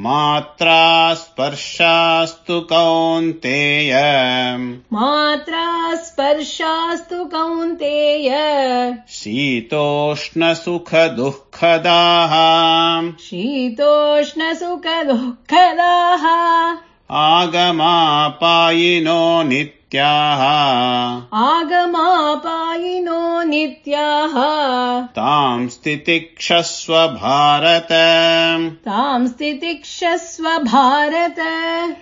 मात्रा स्पर्शास्तु कौन्तेय मात्रा स्पर्शास्तु कौन्तेय शीतोष्णसुखदुःखदाः शीतोष्णसुखदुःखदाः आगमापायिनो नित्याः आगमापायिनो नित्याः तांस्ति तितिक्षस्व भारत तांस्ति तितिक्षस्व भारत।